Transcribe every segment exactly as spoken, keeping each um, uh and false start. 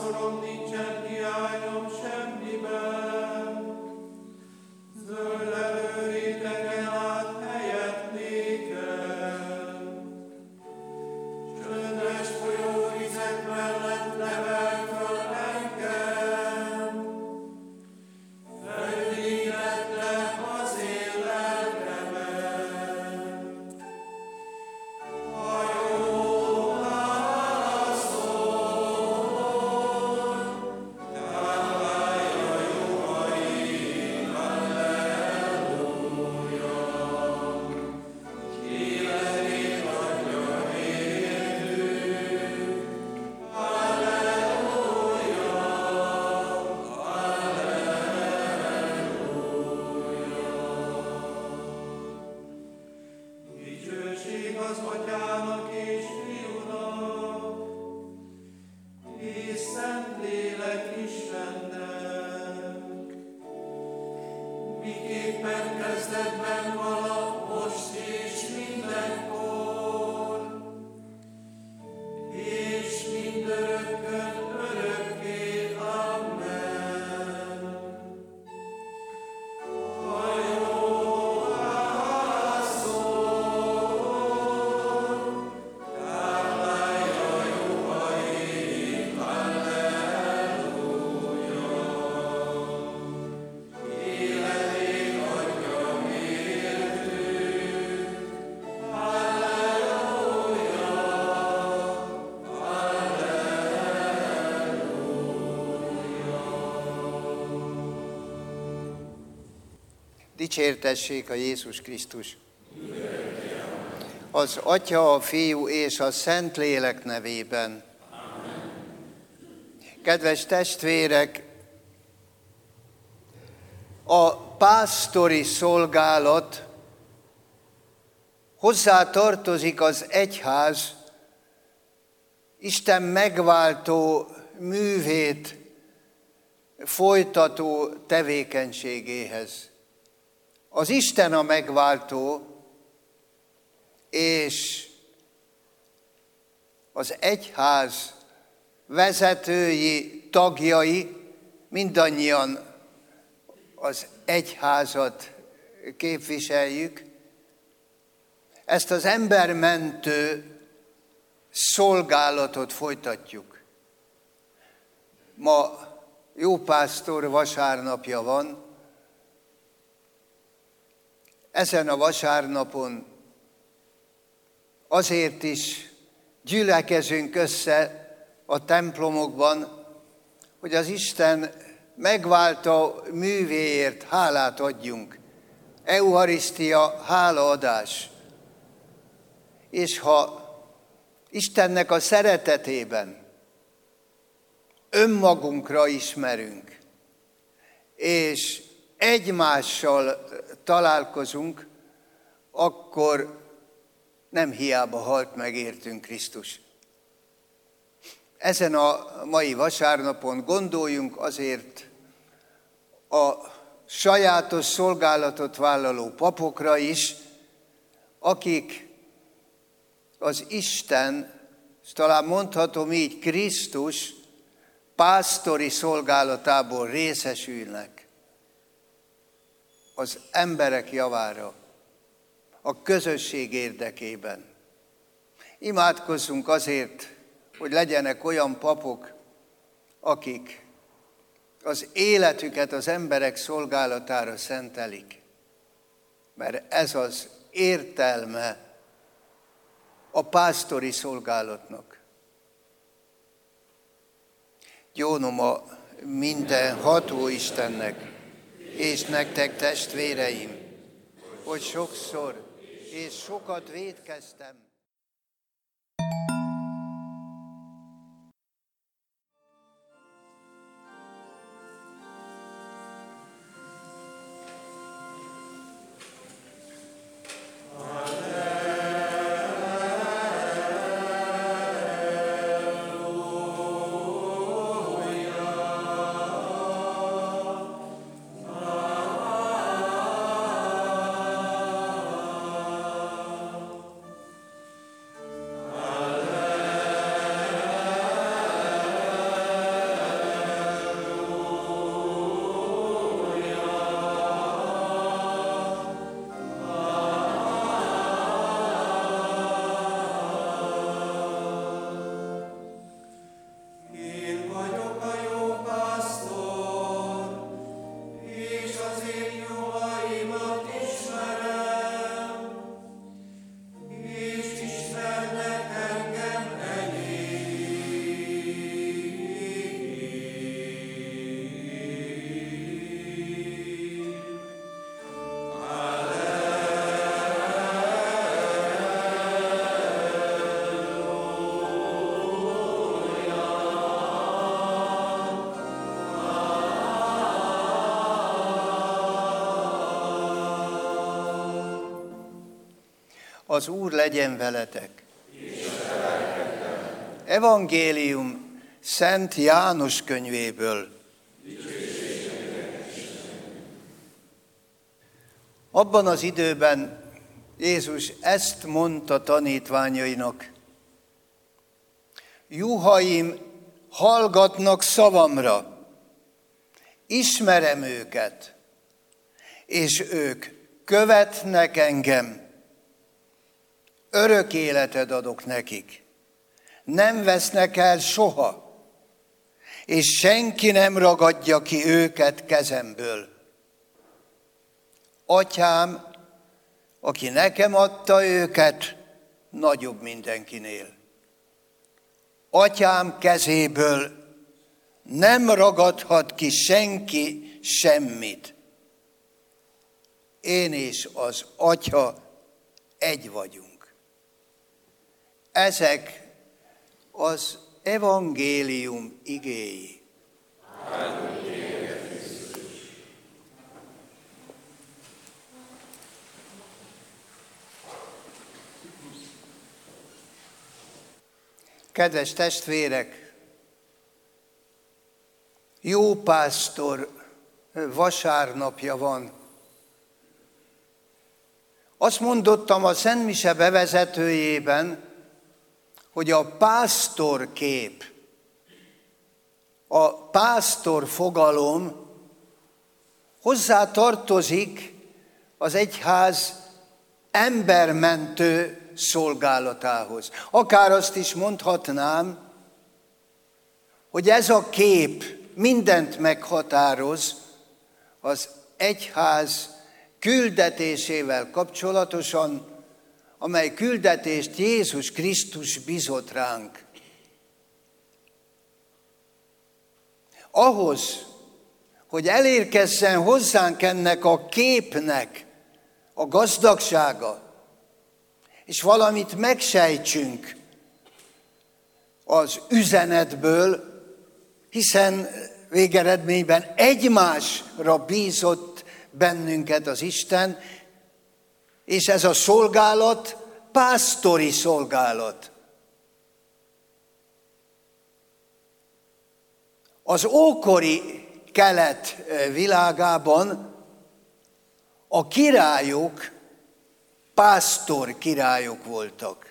pásztorom, nincsen hiányom semmiben. Zöld lelőréteken át helyet nékem. Csöndes folyóvizek mellett nevel föl engem. Felülített le az én lelkemet. A jó válaszol, táplálja juhaim, halleluja. Életét adja értünk, halleluja, halleluja. Dicsőség az Atyának és Fiúnak, és Szentlélek Istennek, miképpen kezdetben vala, most és mindenkor, és mindörökkön örökké. Amen. A jó válaszol, táplálja juhaim, halleluja. Életét adja mértünk, halleluja, halleluja. Dicsértessék a Jézus Krisztus! Az Atya, a Fiú és a Szentlélek nevében. Amen. Kedves testvérek, a pásztori szolgálat hozzá tartozik az egyház Isten megváltó művét folytató tevékenységéhez. Az Isten a megváltó, és az egyház vezetői, tagjai mindannyian az egyházat képviseljük. Ezt az embermentő szolgálatot folytatjuk. Ma jópásztor vasárnapja van. Ezen a vasárnapon azért is gyülekezünk össze a templomokban, hogy az Isten megváltó művéért hálát adjunk. Eucharisztia, hálaadás. És ha Istennek a szeretetében önmagunkra ismerünk, és egymással találkozunk, akkor nem hiába halt meg értünk Krisztus. Ezen a mai vasárnapon gondoljunk azért a sajátos szolgálatot vállaló papokra is, akik az Isten, és talán mondhatom így, Krisztus pásztori szolgálatából részesülnek az emberek javára, a közösség érdekében. Imádkozzunk azért, hogy legyenek olyan papok, akik az életüket az emberek szolgálatára szentelik, mert ez az értelme a pásztori szolgálatnak. Gyónom a minden ható Istennek, és nektek testvéreim, hogy sokszor és sokat vétkeztem. Az Úr legyen veletek. Evangélium Szent János könyvéből. Abban az időben Jézus ezt mondta tanítványainak: juhaim hallgatnak szavamra, ismerem őket, és ők követnek engem. Örök életet adok nekik, nem vesznek el soha, és senki nem ragadja ki őket kezemből. Atyám, aki nekem adta őket, nagyobb mindenkinél. Atyám kezéből nem ragadhat ki senki semmit. Én és az Atya egy vagyunk. Ezek az evangélium igéi. Kedves testvérek, jó pásztor vasárnapja van. Azt mondottam a Szent Mise bevezetőjében, hogy a pásztor kép, a pásztor fogalom hozzá tartozik az egyház embermentő szolgálatához. Akár azt is mondhatnám, hogy ez a kép mindent meghatároz az egyház küldetésével kapcsolatosan, amely küldetést Jézus Krisztus bízott ránk. Ahhoz, hogy elérkezzen hozzánk ennek a képnek a gazdagsága, és valamit megsejtsünk az üzenetből, hiszen végeredményben egymásra bízott bennünket az Isten, és ez a szolgálat pásztori szolgálat. Az ókori kelet világában a királyok pásztor királyok voltak.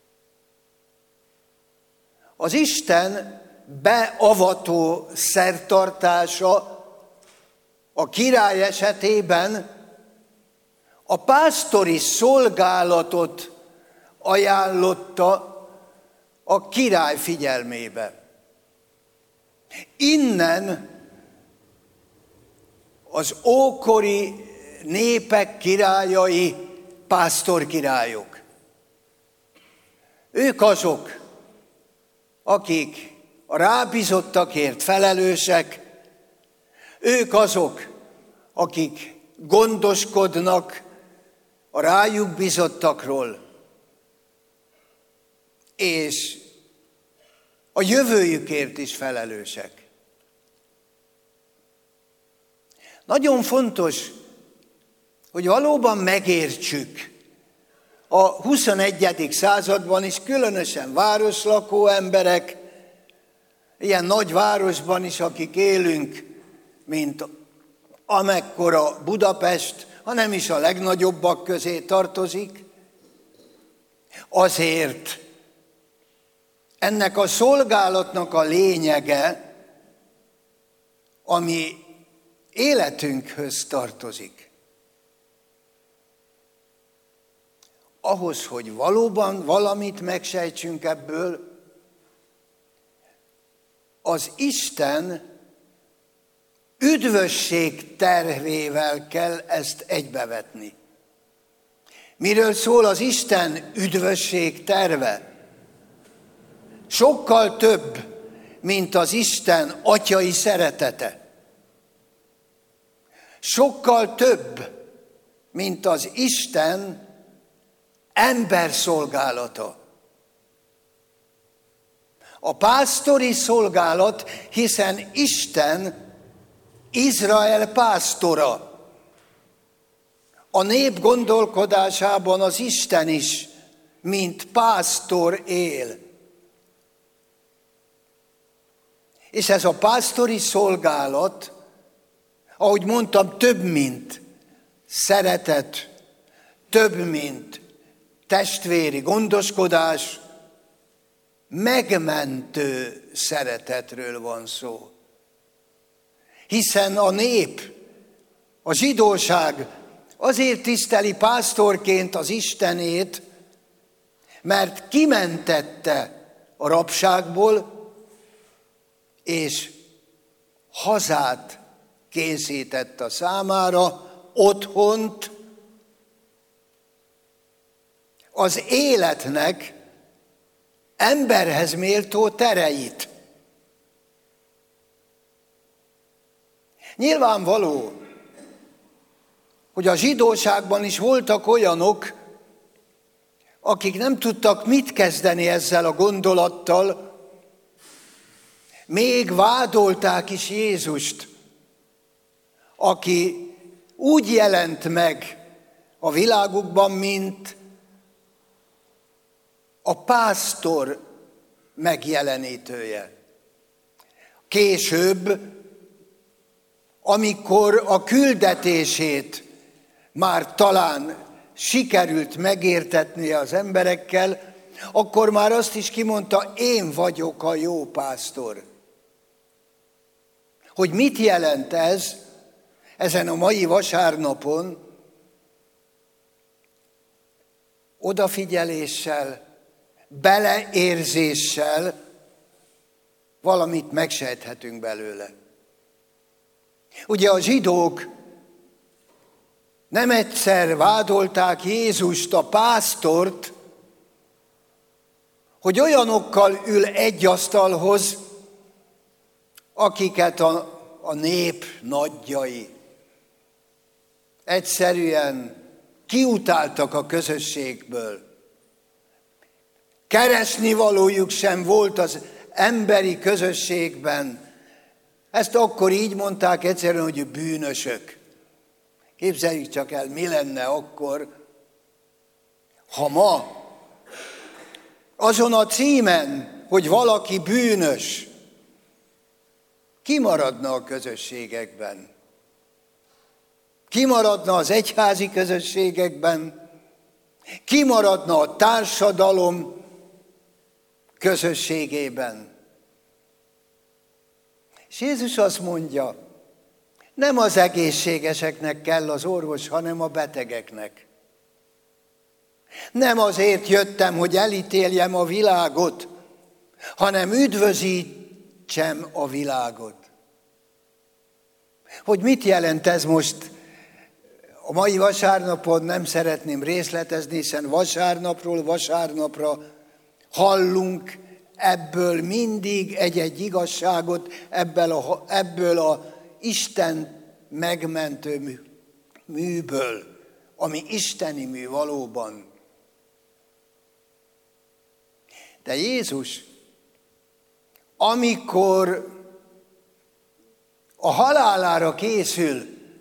Az Isten beavató szertartása a király esetében a pásztori szolgálatot ajánlotta a király figyelmébe. Innen az ókori népek királyai pásztorkirályok. Ők azok, akik a rábízottakért felelősek, ők azok, akik gondoskodnak a rájuk bízottakról, és a jövőjükért is felelősek. Nagyon fontos, hogy valóban megértsük a huszonegyedik században is, különösen városlakó emberek, ilyen nagy városban is, akik élünk, mint amekkora Budapest, ha nem is a legnagyobbak közé tartozik, azért ennek a szolgálatnak a lényege, ami életünkhöz tartozik. Ahhoz, hogy valóban valamit megsejtsünk ebből, az Isten üdvösség tervével kell ezt egybevetni. Miről szól az Isten üdvösség terve? Sokkal több, mint az Isten atyai szeretete. Sokkal több, mint az Isten emberszolgálata. A pásztori szolgálat, hiszen Isten Izrael pásztora. a nép gondolkodásában az Isten is, mint pásztor él. És ez a pásztori szolgálat, ahogy mondtam, több, mint szeretet, több, mint testvéri gondoskodás, megmentő szeretetről van szó. Hiszen a nép, a zsidóság azért tiszteli pásztorként az Istenét, mert kimentette a rabságból, és hazát készített a számára, otthont, az életnek emberhez méltó tereit. Nyilvánvaló, hogy a zsidóságban is voltak olyanok, akik nem tudtak mit kezdeni ezzel a gondolattal, még vádolták is Jézust, aki úgy jelent meg a világukban, mint a pásztor megjelenítője. Később, amikor a küldetését már talán sikerült megértetnie az emberekkel, akkor már azt is kimondta, én vagyok a jó pásztor. Hogy mit jelent ez ezen a mai vasárnapon? Odafigyeléssel, beleérzéssel valamit megsejthetünk belőle. Ugye a zsidók nem egyszer vádolták Jézust, a pásztort, hogy olyanokkal ül egy asztalhoz, akiket a, a nép nagyjai egyszerűen kiutáltak a közösségből. Keresnivalójuk sem volt az emberi közösségben. Ezt akkor így mondták egyszerűen, hogy bűnösök. Képzeljük csak el, mi lenne akkor, ha ma azon a címen, hogy valaki bűnös, kimaradna a közösségekben. Kimaradna az egyházi közösségekben, kimaradna a társadalom közösségében. És Jézus azt mondja, nem az egészségeseknek kell az orvos, hanem a betegeknek. Nem azért jöttem, hogy elítéljem a világot, hanem üdvözítsem a világot. Hogy mit jelent ez most? A mai vasárnapon nem szeretném részletezni, hiszen vasárnapról vasárnapra hallunk ebből mindig egy-egy igazságot, ebből a, ebből a Isten megmentő műből, ami isteni mű valóban. De Jézus, amikor a halálára készül,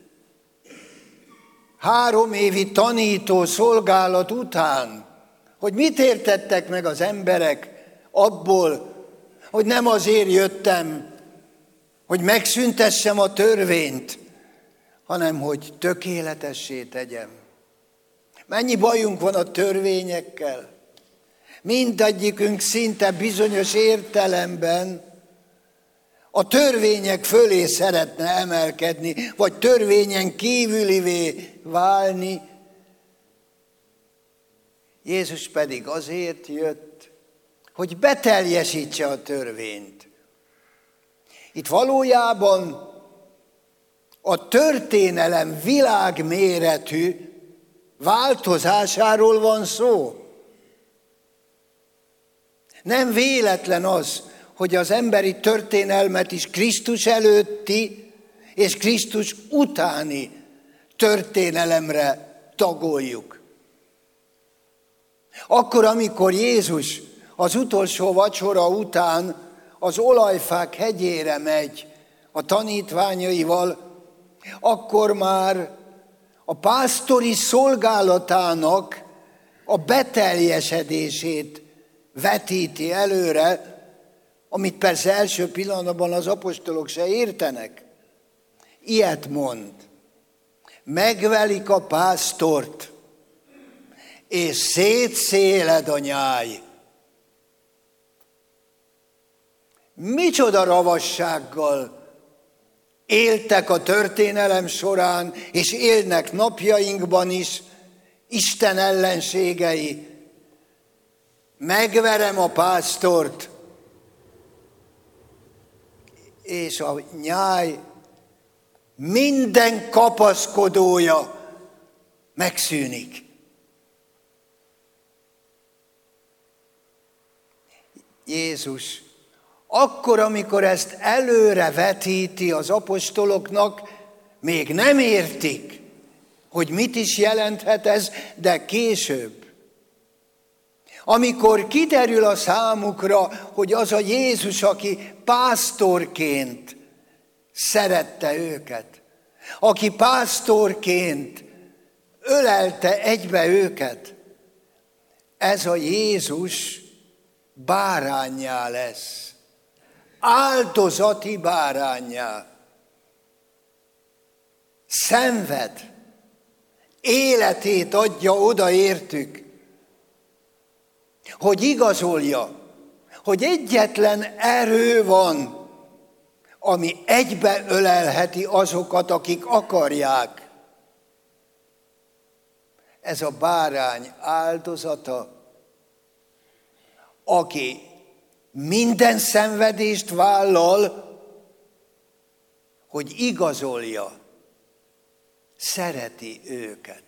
három évi tanító szolgálat után, hogy mit értettek meg az emberek abból, hogy nem azért jöttem, hogy megszüntessem a törvényt, hanem hogy tökéletessé tegyem. Mennyi bajunk van a törvényekkel? Mindegyikünk szinte bizonyos értelemben a törvények fölé szeretne emelkedni, vagy törvényen kívülivé válni. Jézus pedig azért jött, hogy beteljesítse a törvényt. Itt valójában a történelem világméretű változásáról van szó. Nem véletlen az, hogy az emberi történelmet is Krisztus előtti és Krisztus utáni történelemre tagoljuk. Akkor, amikor Jézus az utolsó vacsora után az olajfák hegyére megy a tanítványaival, akkor már a pásztori szolgálatának a beteljesedését vetíti előre, amit persze első pillanatban az apostolok se értenek. Ilyet mond: megvelik a pásztort, és szétszéled a nyáj. Micsoda ravassággal éltek a történelem során, és élnek napjainkban is Isten ellenségei. Megverem a pásztort, és a nyáj minden kapaszkodója megszűnik. Jézus akkor, amikor ezt előre vetíti az apostoloknak, még nem értik, hogy mit is jelenthet ez, de később. Amikor kiderül a számukra, hogy az a Jézus, aki pásztorként szerette őket, aki pásztorként ölelte egybe őket, ez a Jézus báránnyá lesz. Áldozati báránnyá. Szenved, életét adja oda értük, hogy igazolja, hogy egyetlen erő van, ami egybe ölelheti azokat, akik akarják. Ez a bárány áldozata, aki minden szenvedést vállal, hogy igazolja, szereti őket.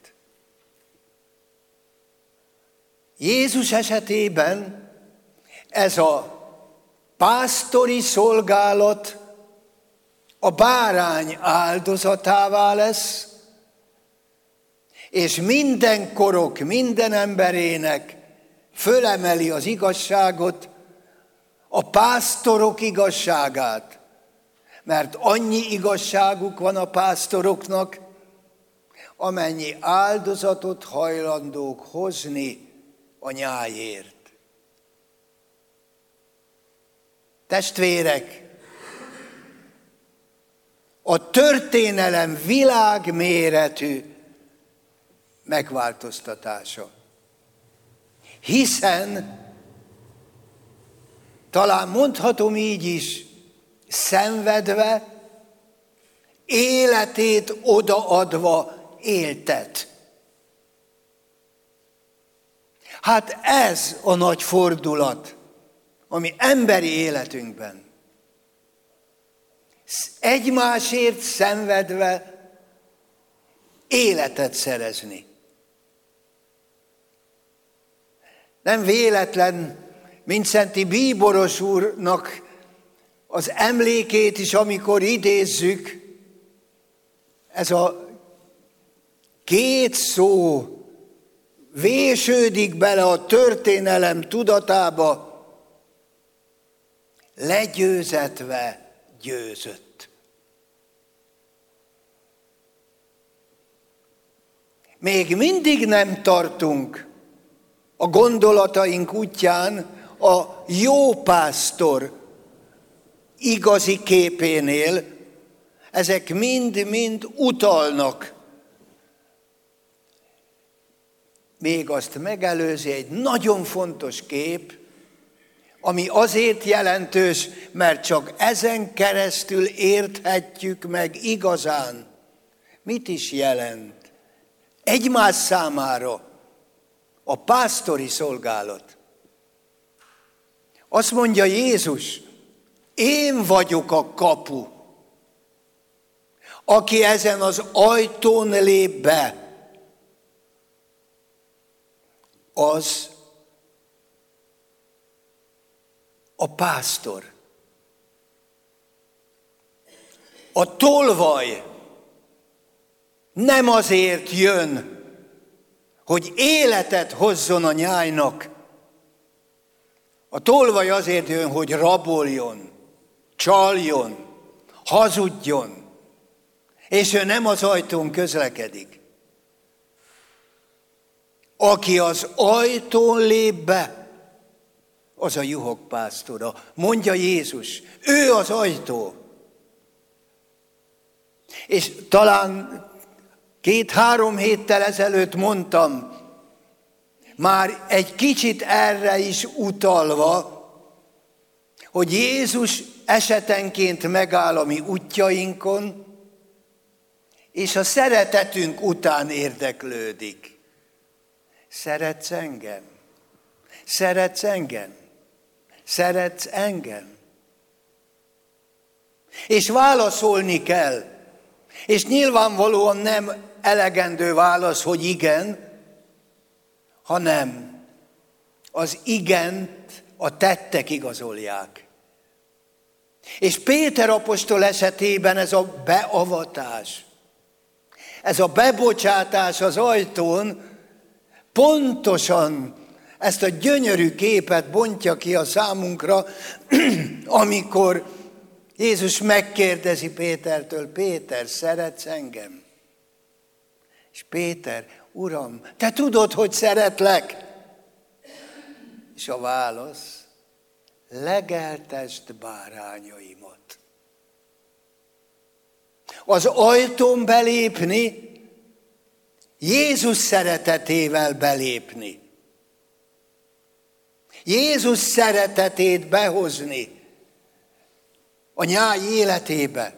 Jézus esetében ez a pásztori szolgálat a bárány áldozatává lesz, és minden korok, minden emberének fölemeli az igazságot, a pásztorok igazságát, mert annyi igazságuk van a pásztoroknak, amennyi áldozatot hajlandók hozni a nyájért. Testvérek, a történelem világméretű megváltoztatása. Hiszen, talán mondhatom így is, szenvedve, életét odaadva éltet. Hát ez a nagy fordulat, ami emberi életünkben. Egymásért szenvedve életet szerezni. Nem véletlen Mindszenty Bíboros úrnak az emlékét is, amikor idézzük, ez a két szó vésődik bele a történelem tudatába, legyőzetve győzött. Még mindig nem tartunk a gondolataink útján a jó pásztor igazi képénél, ezek mind-mind utalnak. Még azt megelőzi egy nagyon fontos kép, ami azért jelentős, mert csak ezen keresztül érthetjük meg igazán, mit is jelent egymás számára a pásztori szolgálat. Azt mondja Jézus, én vagyok a kapu, aki ezen az ajtón lép be, az a pásztor. A tolvaj nem azért jön, hogy életet hozzon a nyájnak. A tolvaj azért jön, hogy raboljon, csaljon, hazudjon, és ő nem az ajtón közlekedik. Aki az ajtón lép be, az a juhok pásztora. Mondja Jézus, ő az ajtó. És talán két-három héttel ezelőtt mondtam, már egy kicsit erre is utalva, hogy Jézus esetenként megáll a mi útjainkon, és a szeretetünk után érdeklődik. Szeretsz engem? Szeretsz engem? Szeretsz engem? És válaszolni kell. És nyilvánvalóan nem elegendő válasz, hogy igen, hanem az igent a tettek igazolják. És Péter apostol esetében ez a beavatás, ez a bebocsátás az ajtón pontosan ezt a gyönyörű képet bontja ki a számunkra, amikor Jézus megkérdezi Pétertől, Péter, szeretsz engem? És Péter, Uram, te tudod, hogy szeretlek. És a válasz, legeltesd bárányaimat. Az ajtón belépni, Jézus szeretetével belépni. Jézus szeretetét behozni a nyáj életébe.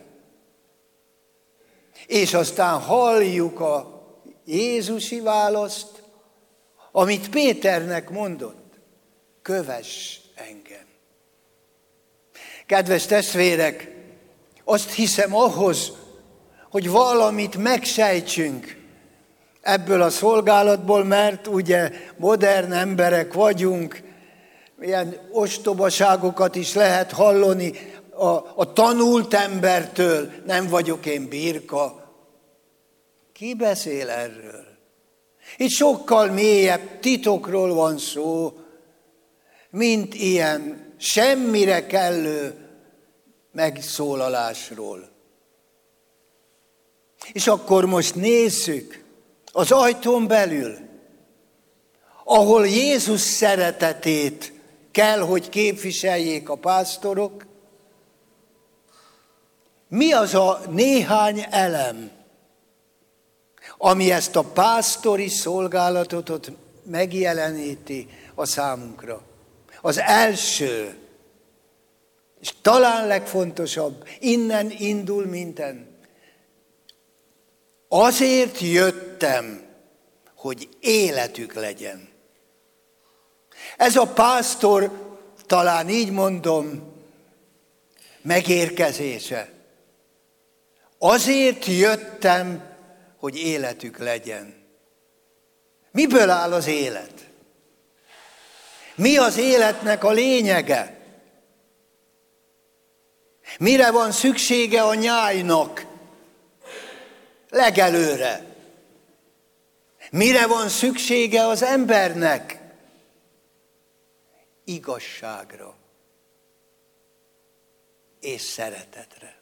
És aztán halljuk a jézusi választ, amit Péternek mondott, kövess engem. Kedves testvérek, azt hiszem ahhoz, hogy valamit megsejtsünk ebből a szolgálatból, mert ugye modern emberek vagyunk, ilyen ostobaságokat is lehet hallani a, a tanult embertől, nem vagyok én birka. Ki beszél erről? Itt sokkal mélyebb titokról van szó, mint ilyen semmire kellő megszólalásról. És akkor most nézzük az ajtón belül, ahol Jézus szeretetét kell, hogy képviseljék a pásztorok, mi az a néhány elem, ami ezt a pásztori szolgálatot megjeleníti a számunkra. Az első, és talán legfontosabb, innen indul minden. Azért jöttem, hogy életük legyen. Ez a pásztor, talán így mondom, megérkezése. Azért jöttem, hogy életük legyen. Miből áll az élet? Mi az életnek a lényege? Mire van szüksége a nyájnak? Legelőre. Mire van szüksége az embernek? Igazságra és szeretetre.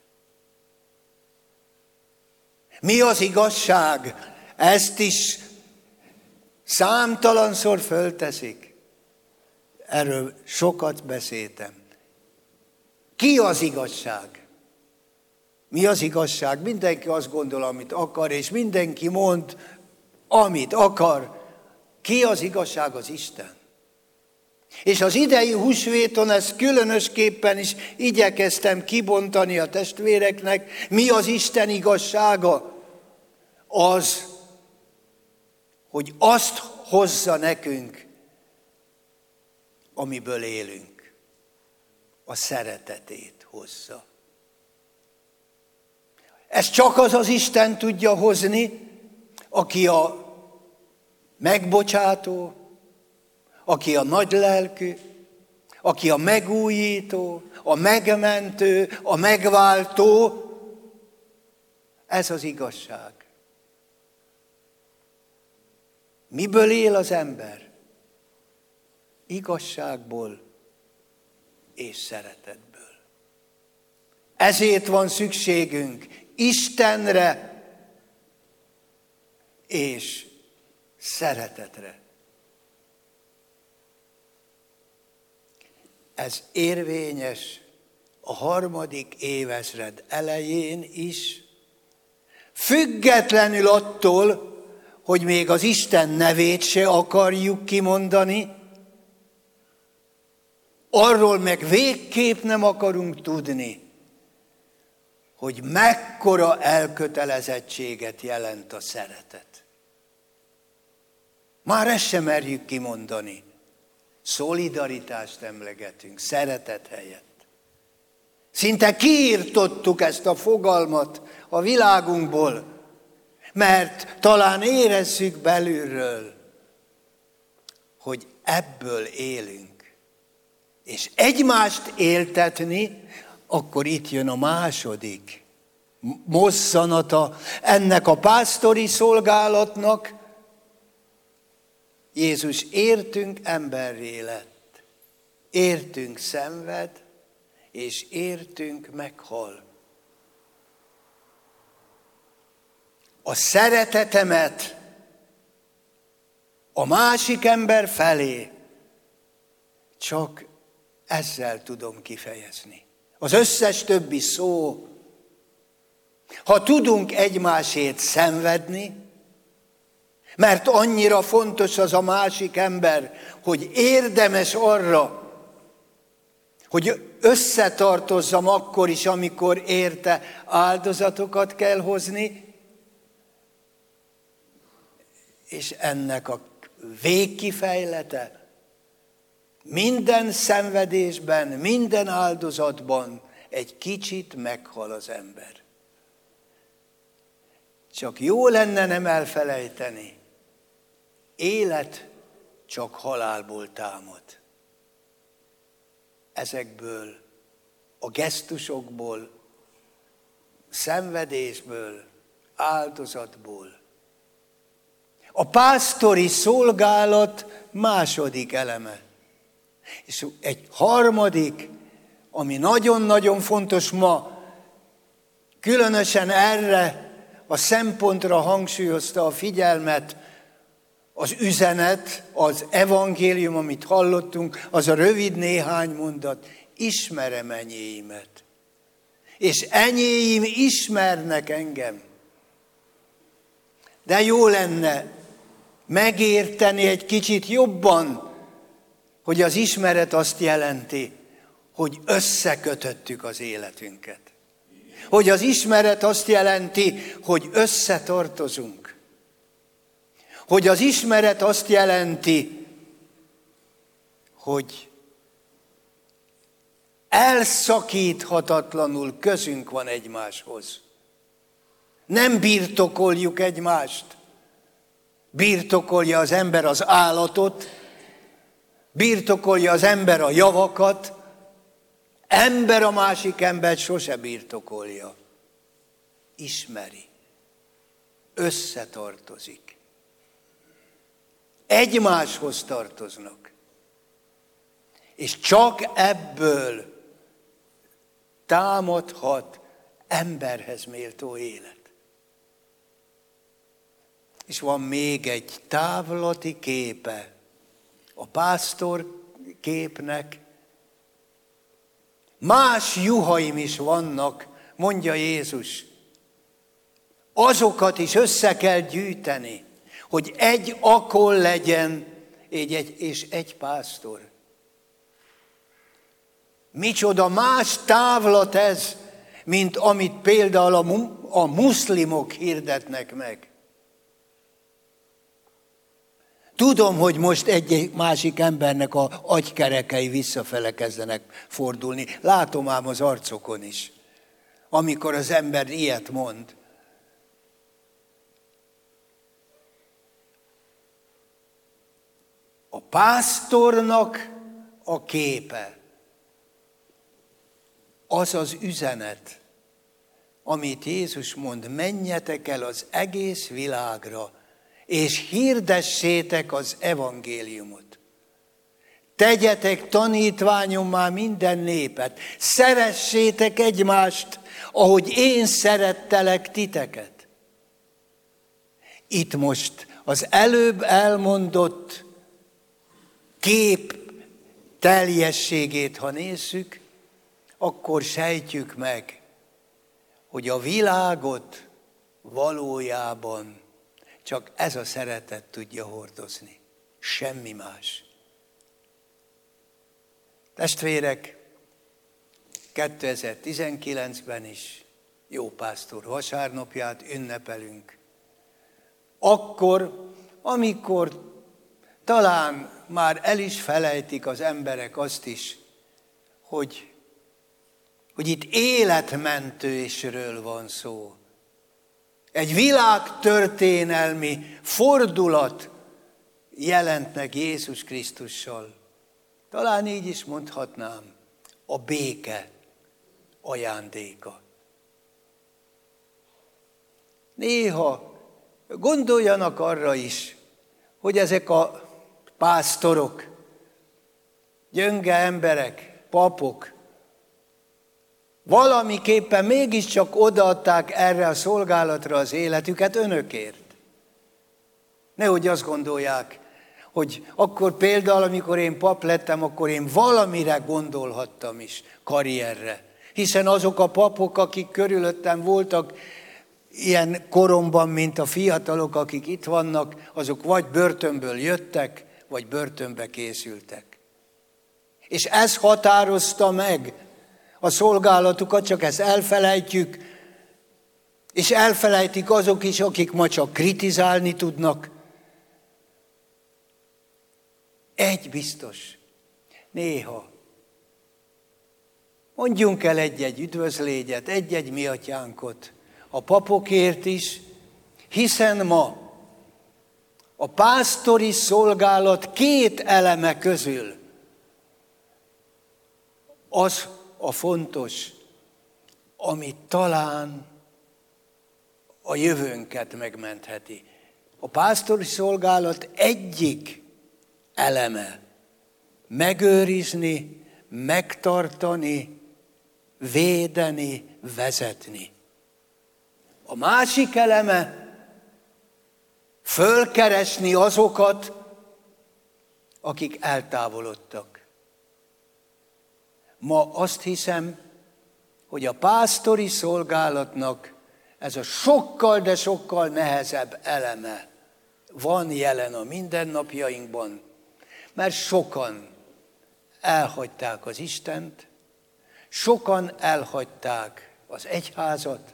Mi az igazság? Ezt is számtalanszor fölteszik. Erről sokat beszéltem. Ki az igazság? Mi az igazság? Mindenki azt gondol, amit akar, és mindenki mond, amit akar. Ki az igazság? Az Isten. És az idei húsvéton ezt különösképpen is igyekeztem kibontani a testvéreknek. Mi az Isten igazsága? Az, hogy azt hozza nekünk, amiből élünk. A szeretetét hozza. Ezt csak az az Isten tudja hozni, aki a megbocsátó, aki a nagylelkű, aki a megújító, a megmentő, a megváltó. Ez az igazság. Miből él az ember? Igazságból és szeretetből. Ezért van szükségünk Istenre és szeretetre. ez érvényes a harmadik évezred elején is, függetlenül attól, hogy még az Isten nevét se akarjuk kimondani, arról meg végképp nem akarunk tudni, hogy mekkora elkötelezettséget jelent a szeretet. Már ezt sem merjük kimondani. Szolidaritást emlegetünk, szeretet helyett. Szinte kiirtottuk ezt a fogalmat a világunkból, mert talán érezzük belülről, hogy ebből élünk. És egymást éltetni, akkor itt jön a második mozzanata ennek a pásztori szolgálatnak. Jézus értünk emberré lett, értünk szenved, és értünk meghal. A szeretetemet a másik ember felé csak ezzel tudom kifejezni. Az összes többi szó, ha tudunk egymásért szenvedni, mert annyira fontos az a másik ember, hogy érdemes arra, hogy összetartozzam akkor is, amikor érte áldozatokat kell hozni, és ennek a végkifejlete minden szenvedésben, minden áldozatban egy kicsit meghal az ember. Csak jó lenne nem elfelejteni, élet csak halálból támad. Ezekből, a gesztusokból, szenvedésből, áldozatból. A pásztori szolgálat második eleme. És egy harmadik, ami nagyon-nagyon fontos ma, különösen erre a szempontra hangsúlyozta a figyelmet, az üzenet, az evangélium, amit hallottunk, az a rövid néhány mondat, ismerem enyéimet, és enyéim ismernek engem. De jó lenne megérteni egy kicsit jobban, hogy az ismeret azt jelenti, hogy összekötöttük az életünket. Hogy az ismeret azt jelenti, hogy összetartozunk. Hogy az ismeret azt jelenti, hogy elszakíthatatlanul közünk van egymáshoz. Nem birtokoljuk egymást. Birtokolja az ember az állatot, birtokolja az ember a javakat, ember a másik embert sose birtokolja. Ismeri, összetartozik. Egymáshoz tartoznak. És csak ebből támadhat emberhez méltó élet. És van még egy távlati képe a pásztor képnek. Más juhaim is vannak, mondja Jézus. Azokat is össze kell gyűjteni, hogy egy akol legyen és egy pásztor. Micsoda más távlat ez, mint amit például a muszlimok hirdetnek meg. Tudom, hogy most egy másik embernek az agykerekei visszafele kezdenek fordulni. Látom ám az arcokon is, amikor az ember ilyet mond. A pásztornak a képe, az az üzenet, amit Jézus mond, menjetek el az egész világra, és hirdessétek az evangéliumot. Tegyetek tanítványommá minden népet, szeressétek egymást, ahogy én szerettelek titeket. Itt most az előbb elmondott kép teljességét, ha nézzük, akkor sejtjük meg, hogy a világot valójában csak ez a szeretet tudja hordozni. Semmi más. Testvérek, kétezer-tizenkilencben is Jó Pásztor vasárnapját ünnepelünk. Akkor, amikor talán már el is felejtik az emberek azt is, hogy, hogy itt életmentésről van szó. Egy világtörténelmi fordulat jelent meg Jézus Krisztussal. Talán így is mondhatnám, a béke ajándéka. Néha gondoljanak arra is, hogy ezek a pásztorok, gyönge emberek, papok, valamiképpen mégiscsak odaadták erre a szolgálatra az életüket önökért. Nehogy azt gondolják, hogy akkor például, amikor én pap lettem, akkor én valamire gondolhattam is, karrierre. Hiszen azok a papok, akik körülöttem voltak, ilyen koromban, mint a fiatalok, akik itt vannak, azok vagy börtönből jöttek, vagy börtönbe készültek. És ez határozta meg a szolgálatukat, csak ezt elfelejtjük, és elfelejtik azok is, akik ma csak kritizálni tudnak. Egy biztos, néha mondjunk el egy-egy üdvözlégyet, egy-egy mi atyánkot a papokért is, hiszen ma a pásztori szolgálat két eleme közül az a fontos, ami talán a jövőnket megmentheti. A pásztori szolgálat egyik eleme megőrizni, megtartani, védeni, vezetni. A másik eleme fölkeresni azokat, akik eltávolodtak. Ma azt hiszem, hogy a pásztori szolgálatnak ez a sokkal, de sokkal nehezebb eleme van jelen a mindennapjainkban, mert sokan elhagyták az Istent, sokan elhagyták az egyházat,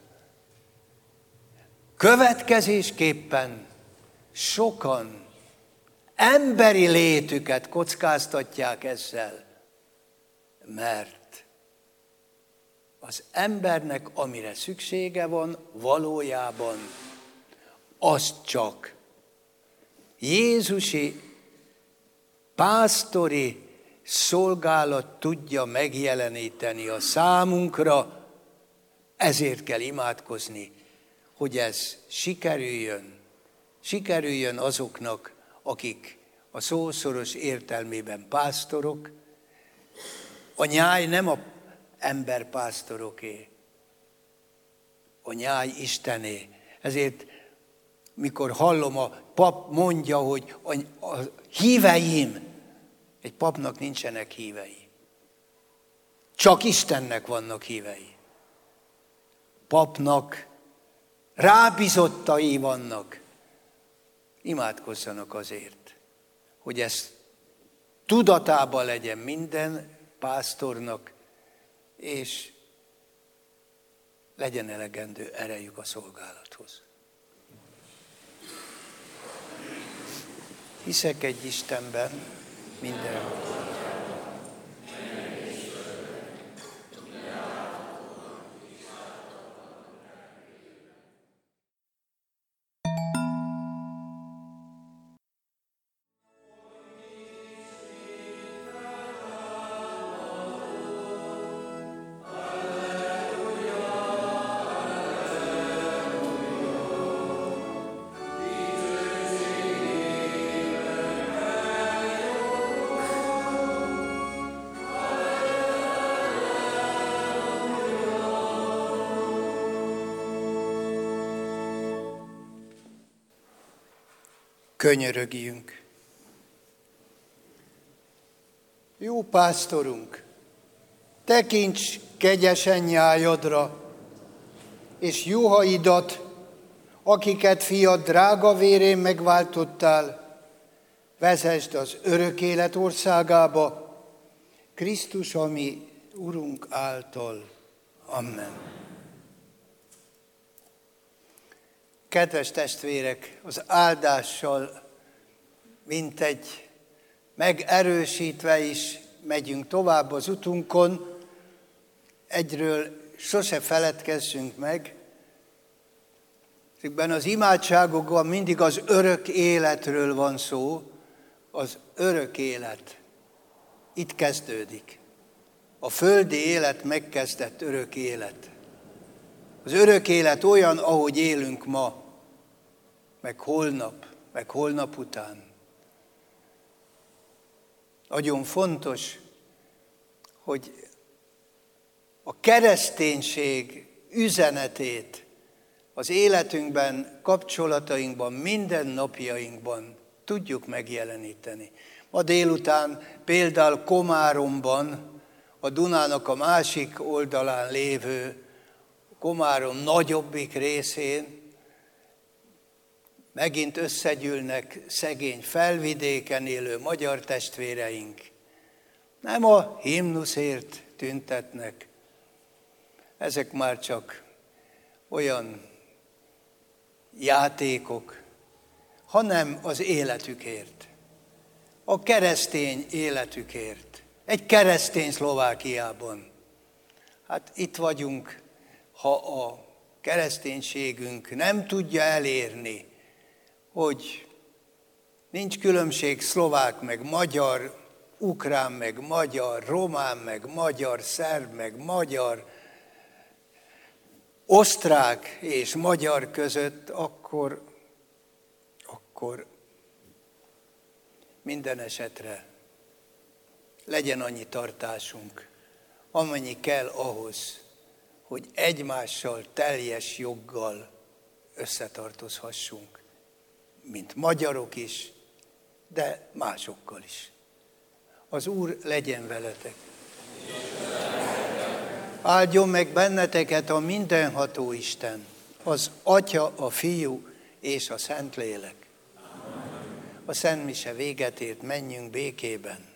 következésképpen sokan emberi létüket kockáztatják ezzel, mert az embernek, amire szüksége van, valójában az csak jézusi pásztori szolgálat tudja megjeleníteni a számunkra, ezért kell imádkozni, hogy ez sikerüljön, sikerüljön azoknak, akik a szó szoros értelmében pásztorok. A nyáj nem a emberpásztoroké, a nyáj Istené. Ezért, mikor hallom, a pap mondja, hogy a, a híveim, egy papnak nincsenek hívei. Csak Istennek vannak hívei. Papnak rábizottai vannak. Imádkozzanak azért, hogy ez tudatában legyen minden pásztornak, és legyen elegendő erejük a szolgálathoz. Hiszek egy Istenben, minden. Könyörögjünk. Jó pásztorunk, tekints kegyesen nyájadra, és juhaidat, akiket fiad drága vérén megváltottál, vezesd az örök élet országába, Krisztus, ami Urunk által. Amen. Kedves testvérek, az áldással mintegy megerősítve is megyünk tovább az utunkon. Egyről sose feledkezzünk meg, ezekben az imádságokban mindig az örök életről van szó, az örök élet itt kezdődik. A földi élet megkezdett örök élet. Az örök élet olyan, ahogy élünk ma, meg holnap, meg holnap után. Nagyon fontos, hogy a kereszténység üzenetét az életünkben, kapcsolatainkban, minden napjainkban tudjuk megjeleníteni. Ma délután például Komáromban, a Dunának a másik oldalán lévő Komárom nagyobbik részén megint összegyűlnek szegény felvidéken élő magyar testvéreink. Nem a himnuszért tüntetnek, ezek már csak olyan játékok, hanem az életükért, a keresztény életükért, egy keresztény Szlovákiában. Hát itt vagyunk, ha a kereszténységünk nem tudja elérni, hogy nincs különbség szlovák meg magyar, ukrán meg magyar, román meg magyar, szerb meg magyar, osztrák és magyar között, akkor, akkor minden esetre legyen annyi tartásunk, amennyi kell ahhoz, hogy egymással teljes joggal összetartozhassunk, mint magyarok is, de másokkal is. Az Úr legyen veletek. Áldjon meg benneteket a mindenható Isten, az Atya, a Fiú és a Szentlélek. A Szent Mise véget ért, menjünk békében.